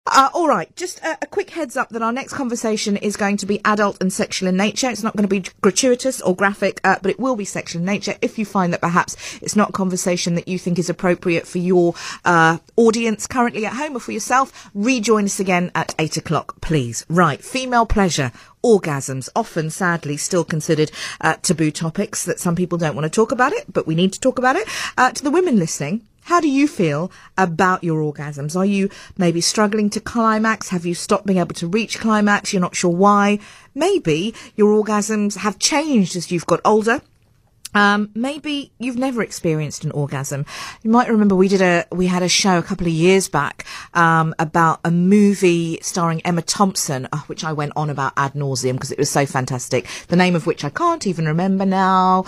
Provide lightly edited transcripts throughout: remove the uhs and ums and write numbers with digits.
All right, just a quick heads up that our next conversation is going to be adult and sexual in nature. It's not going to be gratuitous or graphic, but it will be sexual in nature. If you find that perhaps it's not a conversation that you think is appropriate for your audience currently at home or for yourself, rejoin us again at 8 o'clock, please. Right, female pleasure. Orgasms, often, sadly, still considered taboo topics that some people don't want to talk about it, but we need to talk about it. To the women listening, how do you feel about your orgasms? Are you maybe struggling to climax? Have you stopped being able to reach climax? You're not sure why. Maybe your orgasms have changed as you've got older. Maybe you've never experienced an orgasm. You might remember we had a show a couple of years back, about a movie starring Emma Thompson, which I went on about ad nauseum because it was so fantastic. The name of which I can't even remember now.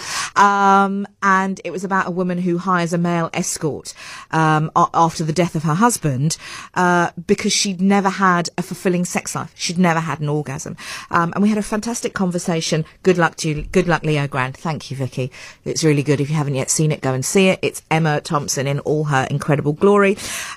And it was about a woman who hires a male escort, after the death of her husband, because she'd never had a fulfilling sex life. She'd never had an orgasm. And we had a fantastic conversation. Good luck to you. Good luck, Leo Grand. Thank you, Vicky. It's really good. If you haven't yet seen it, go and see it. It's Emma Thompson in all her incredible glory.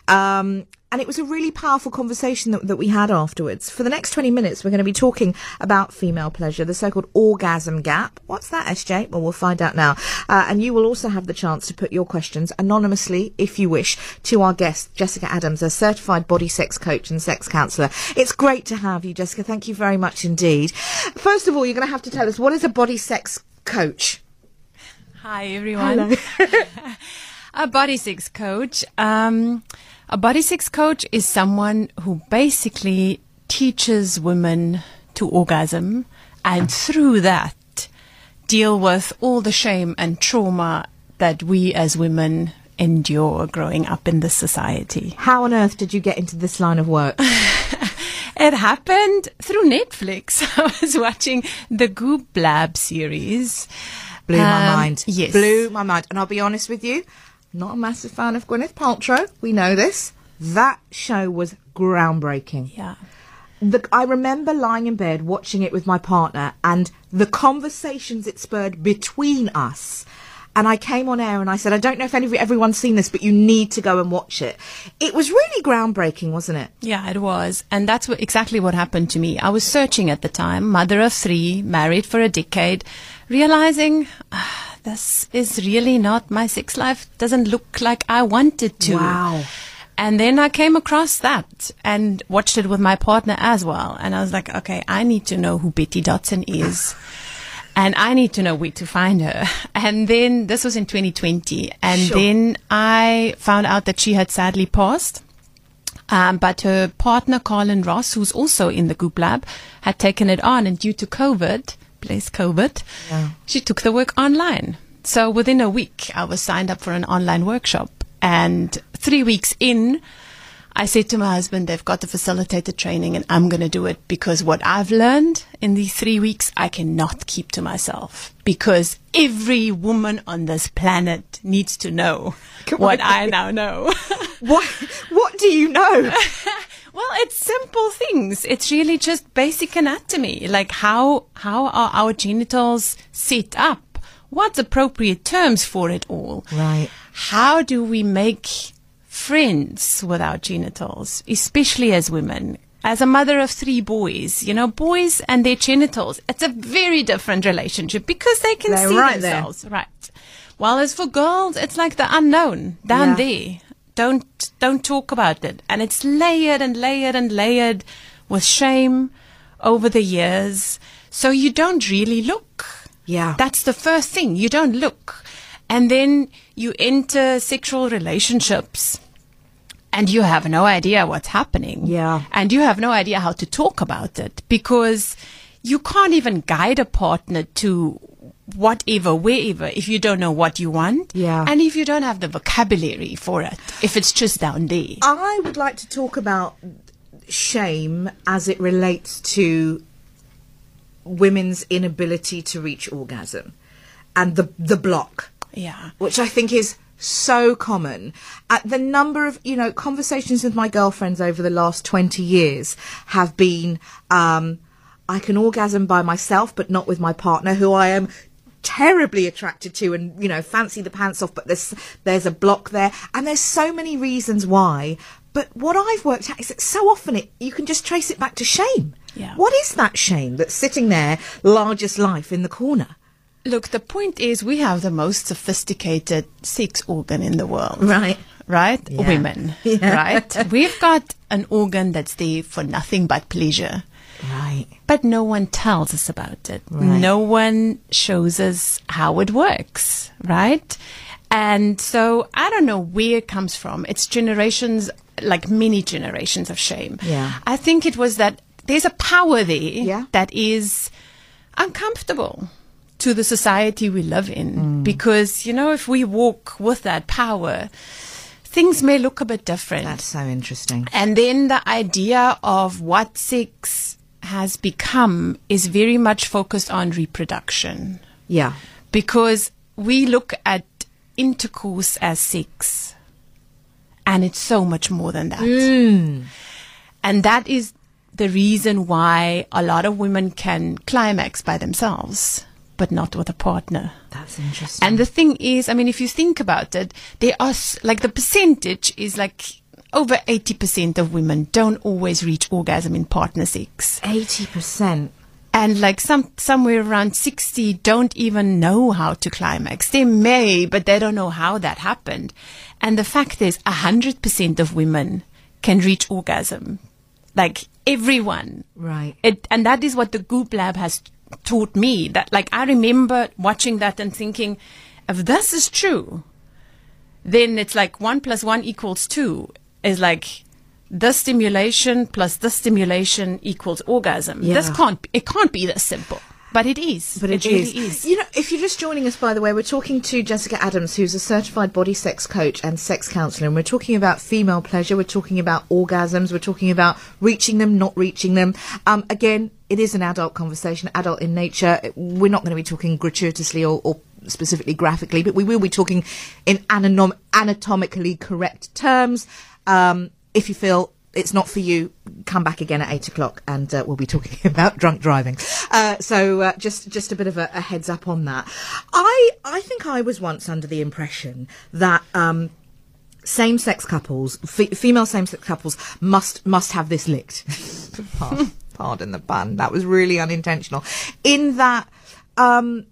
And it was a really powerful conversation that we had afterwards. For the next 20 minutes, we're going to be talking about female pleasure, the so-called orgasm gap. What's that, SJ? Well, we'll find out now. And you will also have the chance to put your questions anonymously, if you wish, to our guest, Jessica Adams, a certified body sex coach and sex counsellor. It's great to have you, Jessica. Thank you very much indeed. First of all, you're going to have to tell us, what is a body sex coach? Hi, everyone. Hello. A body sex coach. A body sex coach is someone who basically teaches women to orgasm and through that deal with all the shame and trauma that we as women endure growing up in this society. How on earth did you get into this line of work? It happened through Netflix. I was watching the Goop Lab series. Blew my mind. Yes. Blew my mind. And I'll be honest with you, not a massive fan of Gwyneth Paltrow. We know this. That show was groundbreaking. Yeah. I remember lying in bed watching it with my partner and the conversations it spurred between us. And I came on air and I said, I don't know if everyone's seen this, but you need to go and watch it. It was really groundbreaking, wasn't it? Yeah, it was. And that's exactly what happened to me. I was searching at the time, mother of 3, married for a decade, realizing this is really not my sex life. Doesn't look like I wanted to. Wow. And then I came across that and watched it with my partner as well. And I was like, okay, I need to know who Betty Dotson is. And I need to know where to find her. And then this was in 2020. And Sure. Then I found out that she had sadly passed. But her partner, Colin Ross, who's also in the Goop Lab, had taken it on. And due to COVID, bless COVID, Yeah. she took the work online. So within a week, I was signed up for an online workshop. And 3 weeks in, I said to my husband, they've got the facilitated training and I'm going to do it because what I've learned in these 3 weeks, I cannot keep to myself because every woman on this planet needs to know what I now know. What do you know? Well, it's simple things. It's really just basic anatomy, like how are our genitals set up? What's appropriate terms for it all? Right. How do we make friends with our genitals, especially as women? As a mother of 3 boys, boys and their genitals, it's a very different relationship because they can They're see right themselves. There. Right. While as for girls, it's like the unknown down there. Don't talk about it. And it's layered and layered and layered with shame over the years. So you don't really look. Yeah. That's the first thing. You don't look. And then you enter sexual relationships and you have no idea what's happening. Yeah. And you have no idea how to talk about it because you can't even guide a partner to whatever, wherever, if you don't know what you want. Yeah. And if you don't have the vocabulary for it, if it's just down there. I would like to talk about shame as it relates to women's inability to reach orgasm and the block. Yeah. Which I think is so common. At the number of, conversations with my girlfriends over the last 20 years have been, I can orgasm by myself, but not with my partner, who I am terribly attracted to and, fancy the pants off, but there's a block there. And there's so many reasons why. But what I've worked out is that so often you can just trace it back to shame. Yeah. What is that shame that's sitting there, largest life in the corner? Look, the point is we have the most sophisticated sex organ in the world. Right. Right? Yeah. Women. Yeah. Right? We've got an organ that's there for nothing but pleasure. Right. But no one tells us about it. Right. No one shows us how it works. Right? And so I don't know where it comes from. It's generations, like many generations of shame. Yeah. I think it was that there's a power there Yeah. that is uncomfortable to the society we live in. Because, if we walk with that power, things may look a bit different. That's so interesting. And then the idea of what sex has become is very much focused on reproduction. Yeah. Because we look at intercourse as sex. And it's so much more than that. And that is the reason why a lot of women can climax by themselves, but not with a partner. That's interesting. And the thing is, if you think about it, there are, the percentage is over 80% of women don't always reach orgasm in partner sex. 80%. And somewhere around 60 don't even know how to climax. They may, but they don't know how that happened. And the fact is 100% of women can reach orgasm. Everyone. Right. And that is what the Goop Lab has taught me. That I remember watching that and thinking, if this is true, then it's 1 + 1 = 2 is this stimulation plus this stimulation equals orgasm. Yeah. It can't be this simple. But it is. But it really is. If you're just joining us, by the way, we're talking to Jessica Adams, who's a certified body sex coach and sex counsellor, and we're talking about female pleasure, we're talking about orgasms, we're talking about reaching them, not reaching them. Again, it is an adult conversation, adult in nature. We're not going to be talking gratuitously or specifically graphically, but we will be talking in anatomically correct terms. If you feel it's not for you, come back again at 8 o'clock and we'll be talking about drunk driving. So just a bit of a heads up on that. I think I was once under the impression that same-sex couples, female same-sex couples must have this licked. Pardon the pun. That was really unintentional. In that, as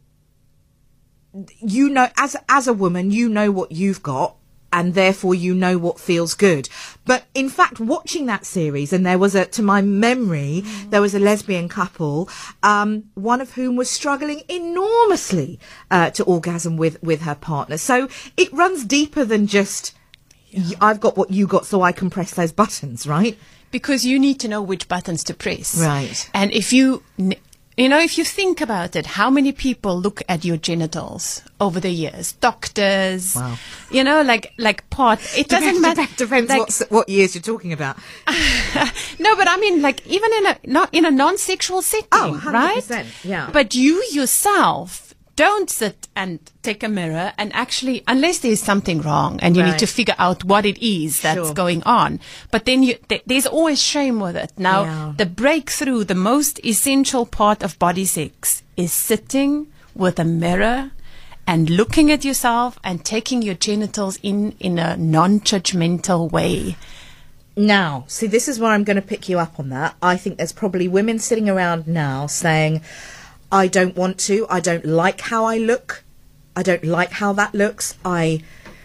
a woman, you know what you've got, and therefore you know what feels good. But in fact, watching that series, and there was to my memory, there was a lesbian couple, one of whom was struggling enormously to orgasm with her partner. So it runs deeper than just, I've got what you got, so I can press those buttons, right? Because you need to know which buttons to press. Right. And if you think about it, how many people look at your genitals over the years? Doctors. Wow. Part. It doesn't matter. Depends what years you're talking about. No, but even in a non-sexual setting, Oh, 100%, right? yeah. But you yourself don't sit and take a mirror and actually, unless there's something wrong and you Right. need to figure out what it is that's Sure. going on. But then there's always shame with it. Now, Yeah. the breakthrough, the most essential part of body sex is sitting with a mirror and looking at yourself and taking your genitals in a non-judgmental way. Now, see, this is where I'm going to pick you up on that. I think there's probably women sitting around now saying, I don't want to, I don't like how I look, I don't like how that looks. I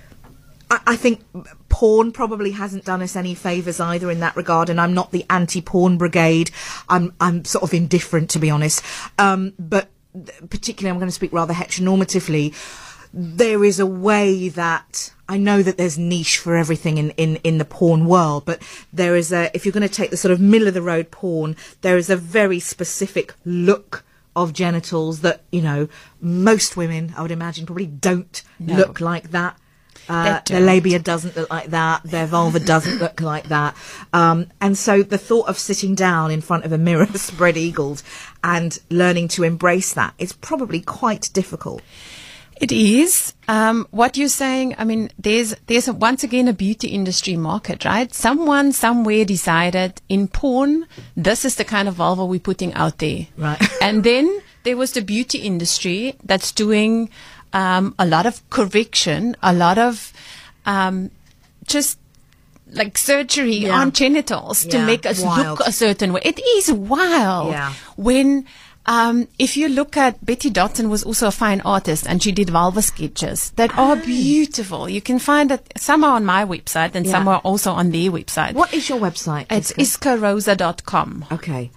think porn probably hasn't done us any favours either in that regard, and I'm not the anti-porn brigade. I'm sort of indifferent, to be honest. But particularly, I'm going to speak rather heteronormatively. There is a way that I know that there's niche for everything in the porn world, but there is if you're going to take the sort of middle of the road porn, there is a very specific look of genitals that, most women, I would imagine, probably don't look like that. Their labia doesn't look like that. Their vulva doesn't look like that. And so the thought of sitting down in front of a mirror spread-eagled and learning to embrace that is probably quite difficult. It is. What you're saying, there's once again a beauty industry market, right? Someone somewhere decided in porn, this is the kind of vulva we're putting out there. Right. And then there was the beauty industry that's doing a lot of correction, a lot of just like surgery on genitals to make us look a certain way. It is wild. Yeah. When if you look at Betty Dotton was also a fine artist, and she did vulva sketches that are beautiful. You can find that some are on my website and some are also on their website. What is your website? It's iskarosa.com. Okay.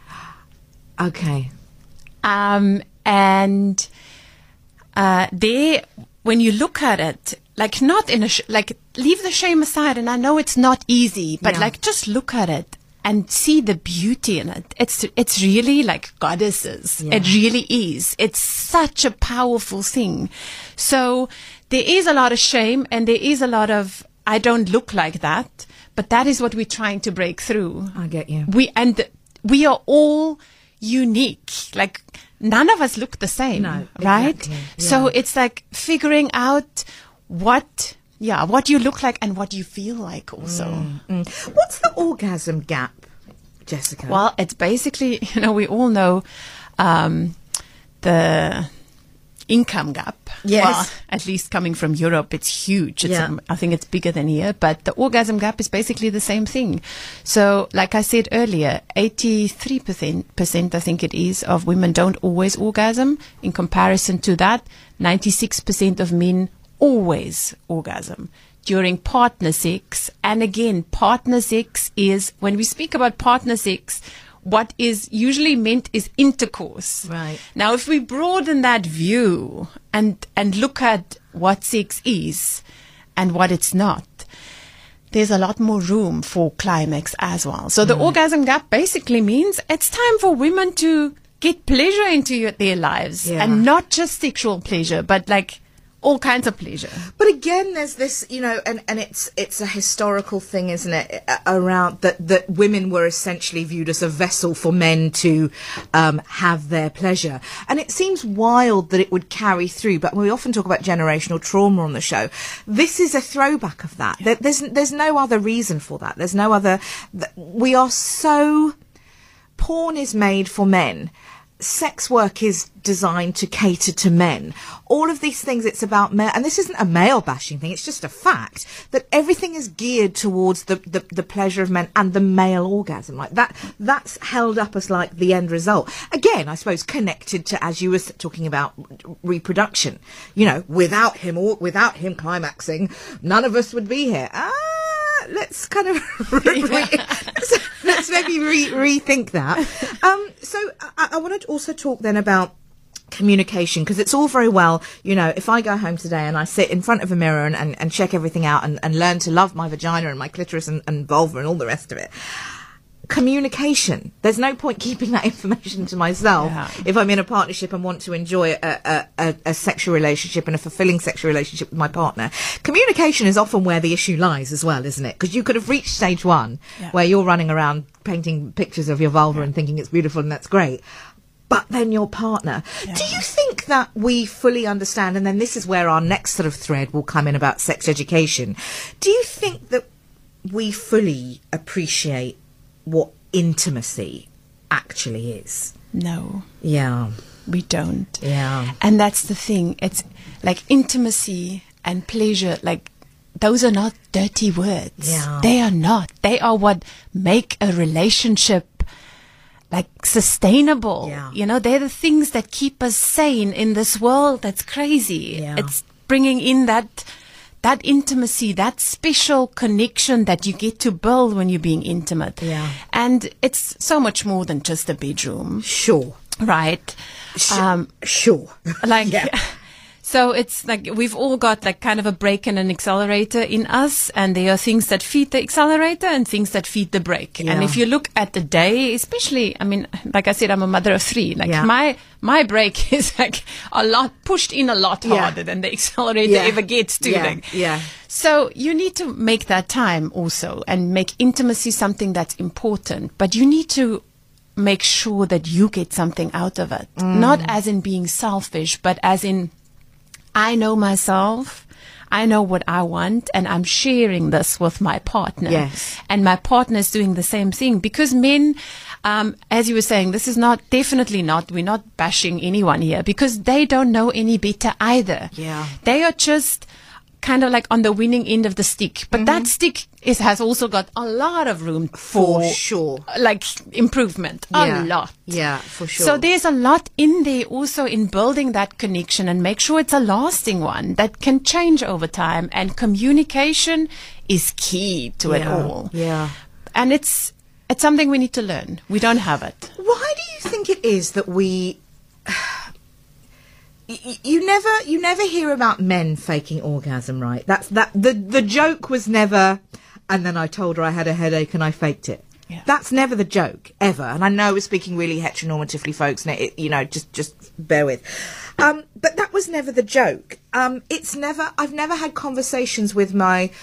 And there, when you look at it, like not in a like leave the shame aside, and I know it's not easy, but like just look at it and see the beauty in it. It's really like goddesses. It really is. It's such a powerful thing. So there is a lot of shame, and there is a lot of I don't look like that, but that is what we're trying to break through. I get you. We are all unique. Like none of us look the same, right? Exactly. Yeah. So it's like figuring out what you look like and what you feel like also. What's the orgasm gap, Jessica? Well, it's basically, we all know the income gap. Yes. Well, at least coming from Europe, it's huge. I think it's bigger than here, but the orgasm gap is basically the same thing. So, like I said earlier, 83% I think it is of women don't always orgasm. In comparison to that, 96% of men always orgasm during partner sex. And again, partner sex is, when we speak about partner sex, what is usually meant is intercourse. Right. Now, if we broaden that view and look at what sex is and what it's not, there's a lot more room for climax as well. So the orgasm gap basically means it's time for women to get pleasure into their lives, and not just sexual pleasure, but like all kinds of pleasure. But again, there's this, and it's a historical thing, isn't it? Around that women were essentially viewed as a vessel for men to have their pleasure. And it seems wild that it would carry through, but we often talk about generational trauma on the show. This is a throwback of that. There's no other reason for that. There's no other. We are so. Porn is made for men. Sex work is designed to cater to men. All of these things, it's about men, and this isn't a male bashing thing, it's just a fact that everything is geared towards the pleasure of men and the male orgasm. Like that's held up as like the end result. Again, I suppose connected to, as you were talking about, reproduction. Without him climaxing, none of us would be here. Let's kind of let's maybe rethink that. So I want to also talk then about communication, because it's all very well, if I go home today and I sit in front of a mirror and check everything out and learn to love my vagina and my clitoris and vulva and all the rest of it. Communication. There's no point keeping that information to myself if I'm in a partnership and want to enjoy a sexual relationship and a fulfilling sexual relationship with my partner. Communication is often where the issue lies as well, isn't it? Because you could have reached stage one where you're running around painting pictures of your vulva and thinking it's beautiful and that's great. But then your partner. Yeah. Do you think that we fully understand, and then this is where our next sort of thread will come in about sex education. Do you think that we fully appreciate what intimacy actually is? No. Yeah. We don't. Yeah. And that's the thing. It's like intimacy and pleasure, like those are not dirty words. Yeah. They are not. They are what make a relationship like sustainable. Yeah. They're the things that keep us sane in this world that's crazy. Yeah. It's bringing in that intimacy, that special connection that you get to build when you're being intimate. Yeah. And it's so much more than just a bedroom. Sure. Right. Sure. Like, so it's like we've all got like kind of a brake and an accelerator in us, and there are things that feed the accelerator and things that feed the brake. Yeah. And if you look at the day, especially, I mean, like I said, I'm a mother of three. Like my brake is like pushed in a lot harder than the accelerator ever gets to. Yeah. So you need to make that time also and make intimacy something that's important, but you need to make sure that you get something out of it. Not as in being selfish, but as in, I know myself, I know what I want, and I'm sharing this with my partner. Yes. And my partner is doing the same thing. Because men, as you were saying, this is definitely not, we're not bashing anyone here, because they don't know any better either. Yeah. They are just kind of like on the winning end of the stick. But that stick has also got a lot of room For sure. like improvement. Yeah. A lot. Yeah, for sure. So there's a lot in there also in building that connection and make sure it's a lasting one that can change over time. And communication is key to it all. Yeah. And it's something we need to learn. We don't have it. Why do you think it is that we... You never hear about men faking orgasm, right? The joke was never, and then I told her I had a headache and I faked it. Yeah. That's never the joke, ever. And I know we're speaking really heteronormatively, folks, and just bear with. But that was never the joke. I've never had conversations with my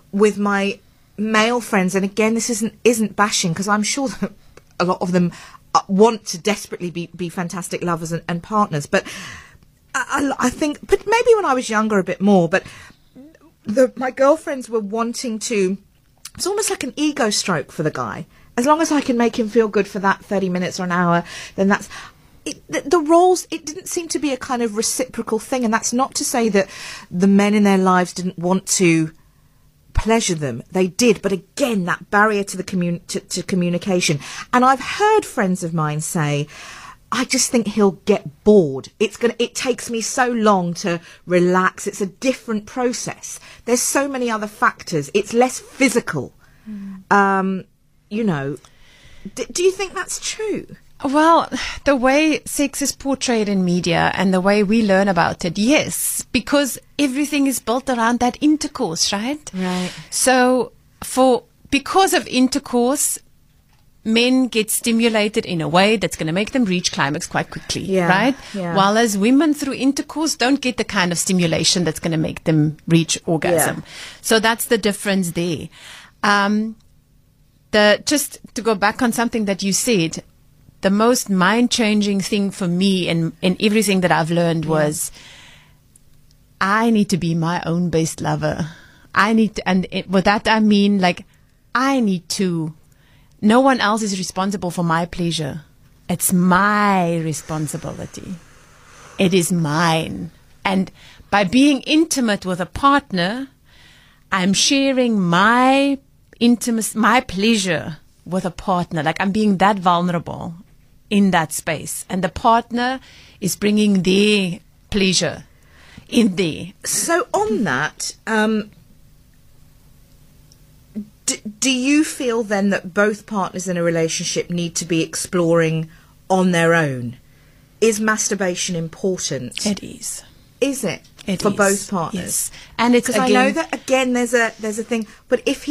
male friends, and again, this isn't bashing, because I'm sure that a lot of them want to desperately be fantastic lovers and partners, but I think, but maybe when I was younger a bit more, but my girlfriends were wanting to, it's almost like an ego stroke for the guy. As long as I can make him feel good for that 30 minutes or an hour, then that's... The roles, it didn't seem to be a kind of reciprocal thing, and that's not to say that the men in their lives didn't want to pleasure them. They did, but again, that barrier to the communication. And I've heard friends of mine say, I just think he'll get bored. It takes me so long to relax. It's a different process. There's so many other factors. It's less physical. Do you think that's true? Well, the way sex is portrayed in media and the way we learn about it, yes, because everything is built around that intercourse, right? Right. So because of intercourse, men get stimulated in a way that's going to make them reach climax quite quickly, right? Yeah. While as women through intercourse don't get the kind of stimulation that's going to make them reach orgasm. Yeah. So that's the difference there. Just to go back on something that you said, the most mind-changing thing for me in everything that I've learned was I need to be my own best lover. With that I mean, like, no one else is responsible for my pleasure. It's my responsibility. It is mine. And by being intimate with a partner, I'm sharing my pleasure with a partner. Like, I'm being that vulnerable in that space. And the partner is bringing their pleasure in there. So on that, do you feel then that both partners in a relationship need to be exploring on their own? Is masturbation important? It is. Is it? It for is. both partners? Yes. And it's because I know that again there's a thing, but if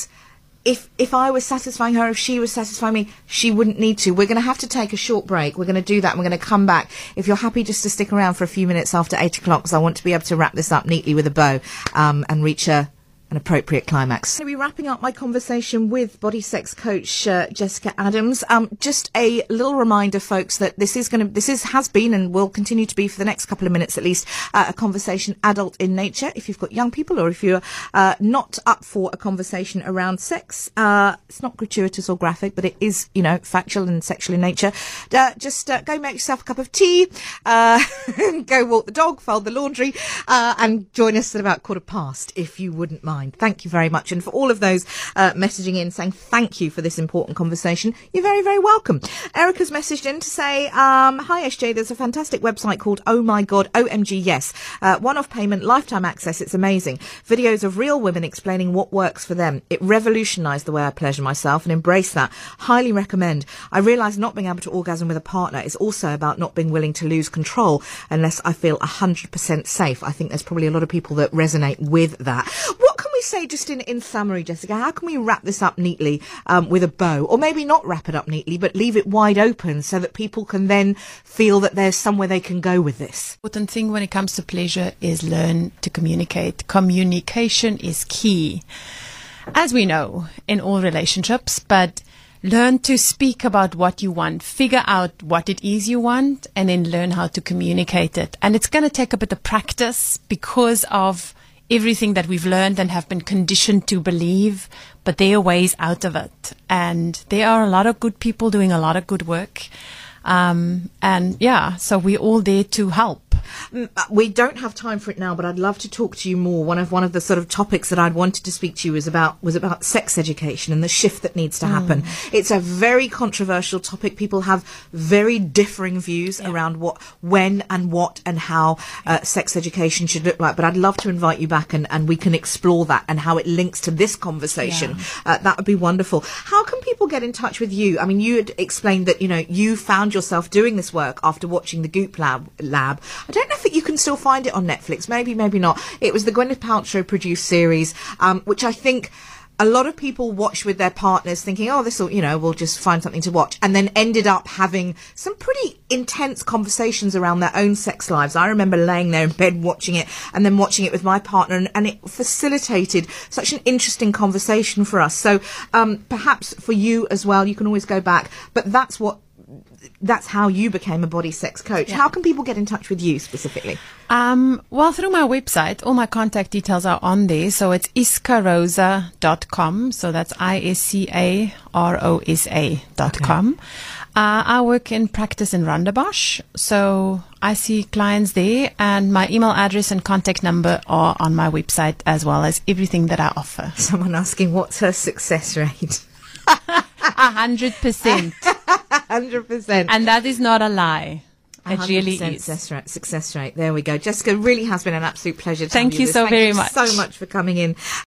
I was satisfying her, if she was satisfying me, she wouldn't need to. We're going to have to take a short break. We're going to do that. And we're going to come back. If you're happy just to stick around for a few minutes after 8 o'clock, because I want to be able to wrap this up neatly with a bow, and reach an appropriate climax. I'm going to be wrapping up my conversation with body sex coach Jessica Adams. Just a little reminder, folks, that this has been and will continue to be for the next couple of minutes at least a conversation adult in nature. If you've got young people or if you're not up for a conversation around sex, it's not gratuitous or graphic, but it is, factual and sexual in nature. Just go make yourself a cup of tea, go walk the dog, fold the laundry, and join us at about 15:15 if you wouldn't mind. Thank you very much. And for all of those messaging in saying thank you for this important conversation, you're very, very welcome. Erica's messaged in to say, hi SJ, there's a fantastic website called Oh My God, OMG Yes. One-off payment, lifetime access, it's amazing. Videos of real women explaining what works for them. It revolutionised the way I pleasure myself and embrace that. Highly recommend. I realise not being able to orgasm with a partner is also about not being willing to lose control unless I feel 100% safe. I think there's probably a lot of people that resonate with that. What can we say just in summary, Jessica? How can we wrap this up neatly with a bow? Or maybe not wrap it up neatly, but leave it wide open so that people can then feel that there's somewhere they can go with this? The important thing when it comes to pleasure is learn to communicate. Communication is key, as we know, in all relationships, but learn to speak about what you want, figure out what it is you want, and then learn how to communicate it. And it's going to take a bit of practice because of everything that we've learned and have been conditioned to believe, but there are ways out of it. And there are a lot of good people doing a lot of good work. So we're all there to help. We don't have time for it now, but I'd love to talk to you more. One of the sort of topics that I'd wanted to speak to you was about sex education and the shift that needs to happen. It's a very controversial topic. People have very differing views around when and what and how sex education should look like. But I'd love to invite you back and we can explore that and how it links to this conversation. That would be wonderful. How can people get in touch with you? I mean, you had explained that, you found yourself doing this work after watching the Goop Lab. I don't know if you can still find it on Netflix. Maybe not. It was the Gwyneth Paltrow produced series, which I think a lot of people watched with their partners thinking, oh, this will, we'll just find something to watch, and then ended up having some pretty intense conversations around their own sex lives. I remember laying there in bed watching it and then watching it with my partner, and it facilitated such an interesting conversation for us. So perhaps for you as well, you can always go back, but that's how you became a body sex coach. How can people get in touch with you specifically? Well, through my website, all my contact details are on there. So it's iscarosa.com. So that's ISCAROSA.com. I work in practice in Rondebosch. So I see clients there, and my email address and contact number are on my website, as well as everything that I offer. Someone asking, what's her success rate? 100%. 100%. And that is not a lie. It really is. Success rate. There we go. Jessica, really has been an absolute pleasure to Thank you so very much. Thank you so much for coming in.